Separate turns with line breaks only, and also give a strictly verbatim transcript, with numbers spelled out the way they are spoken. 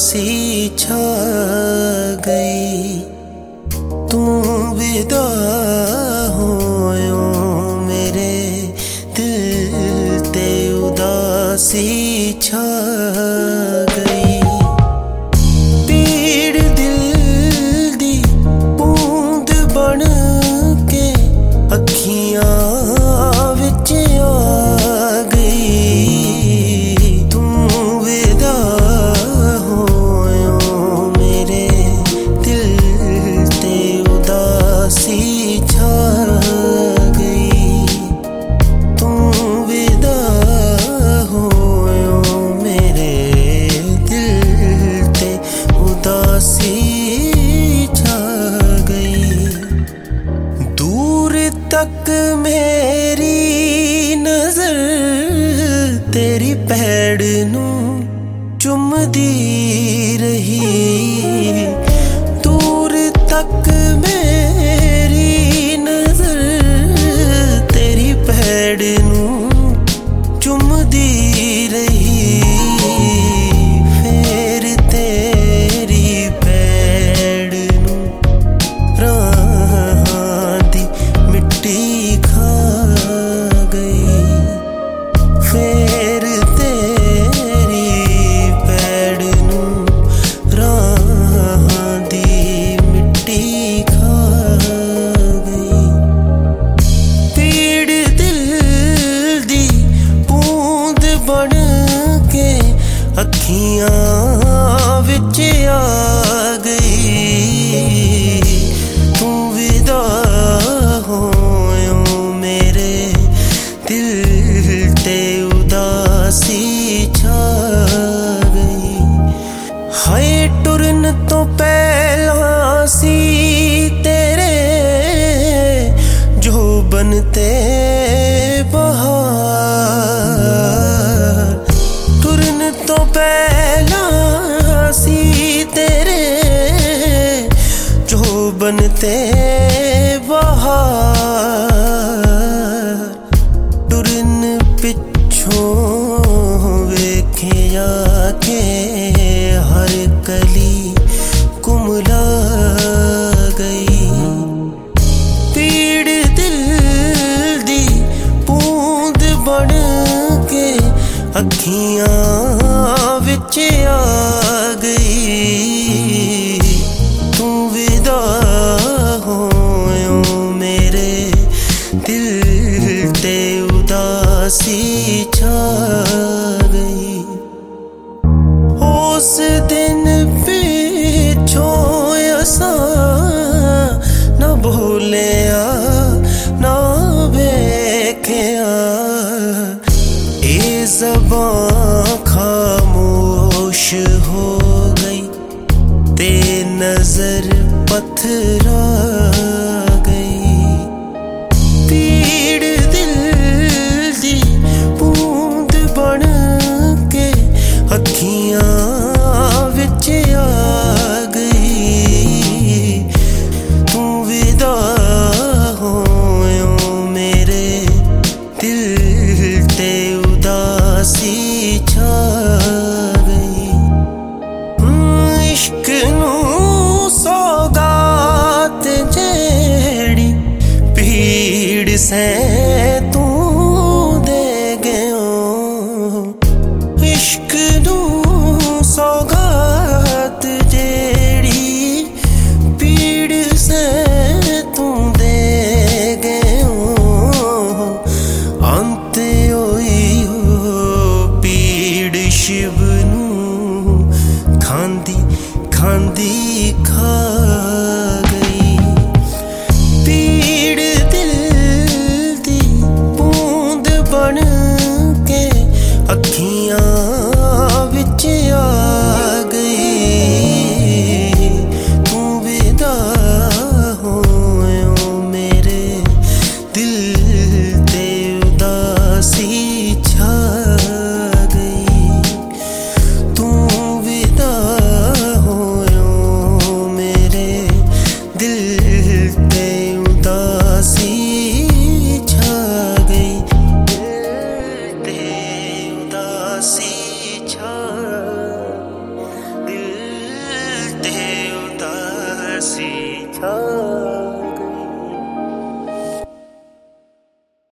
उदासी छा गई। तू विदा होयो मेरे दिल ते उदासी छा गई। पीड़ दिल दी बूंद बन के अखियां विच आ गई। तू विदा होयो मेरे दिल ते उदासी छा गई। तू विदा होयो मेरे दिल ते उदासी छा गई। दूर तक मेरी नजर तेरी पैड़ नू चुमदी रही। दूर तक मेरी नजर तेरी पैड़ नू चुमदी रही। फिर तेरी पैड़ नू राहां दी मिट्टी खा गई। फिर तेरी पैड़ नू राहां दी मिट्टी खा गई। पीड़ दिल दी बूंद बन के अखियां विच आ गई। तू विदा होयो मेरे दिल ते उदासी छा गई। हाय टुरन तो पहला सी तेरे जो बनते बहार। टुरन तो पहला सी तेरे जो बनते बहार। टुरन पिछों वेखिया के हर कली कुमला गई। पीड़ दिल दी बूंद बन के अखियां विच आ गई। तू विदा होयो मेरे दिल ते उदासी छा गई। उस दिन पिछों असां ना बोलिया ना वेखिया। ए ज़बां खामोश हो गई ते नजर पत्थरा गई। पीड़ दिल दी बूंद बन के अखियां विच आ गई। तू विदा होयो मेरे दिल ते उदासी छा गई। इश्क नू सौगात जेड़ी पीड़ से तू दे गयो। इश्क नू सौगात जेड़ी पीड़ से तू दे गयो। अंत होई हो पीड़ शिव नू खांदी खांदी खा गई। पीड़ दिल दी बूंद बन के अखियां विच आ गई। तू विदा होयो मेरे दिल ते उदासी छा गई। तू विदा होयो मेरे उदासी छा